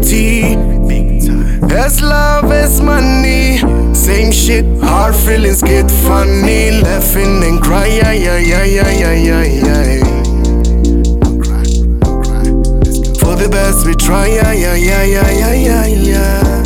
reality. As love as money, same shit, hard feelings get funny. Laughing and cry, yeah, yeah, yeah, yeah, yeah, yeah, yeah. For the best we try, yeah, yeah, yeah, yeah, yeah, yeah, yeah.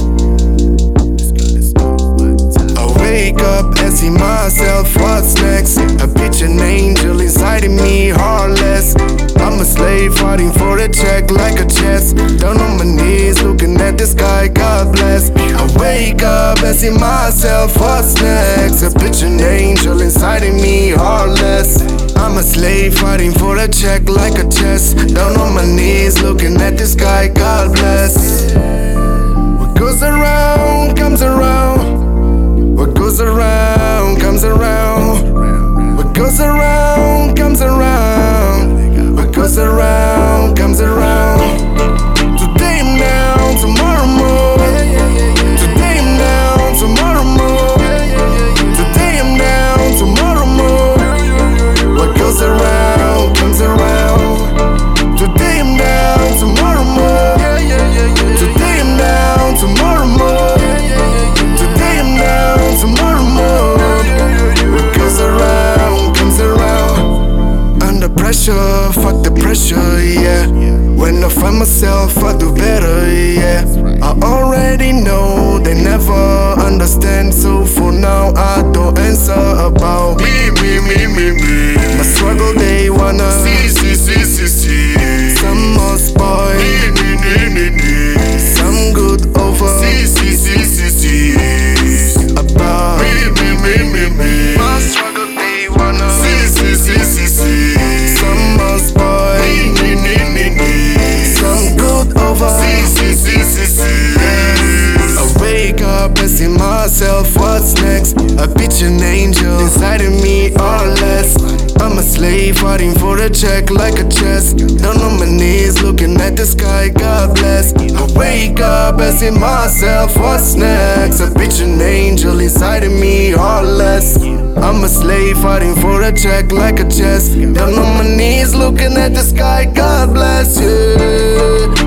I wake up asking myself what's next. A bitch, an angel inside of me, heartless. I'm a slave fighting for a check like a chess. Down on my knees looking at the sky, God bless. I wake up asking myself what's next. A bitch, an angel inside of me, heartless. I'm a slave fighting for a check like a chess. Down on my knees looking at the sky, God bless. What goes around comes around. What goes around comes around. What goes around comes around. What goes around comes around. Today I'm down, tomorrow more. Today I'm down, tomorrow more. Today I'm down, tomorrow more. What goes around comes around. Today I'm down, tomorrow more. Today I'm down, tomorrow more. Today I'm down, tomorrow more. What goes around comes around. Under pressure, fuck the pressure, yeah. When I find myself, I do better, yeah. I already know they never understand, so for now I don't answer about me. My struggle they wanna see. Some must spoil, some good over about my struggle they wanna see. Some must spoil, some good over. I wake up asking myself what's next. A bitch, an angel inside of me, or less. I'm a slave fighting for a check like a chess. Down on my knees looking at the sky, God bless. I wake up asking myself what's next. A bitch, an angel inside of me, or less. I'm a slave fighting for a check like a chess. Down on my knees looking at the sky, God bless, yeah.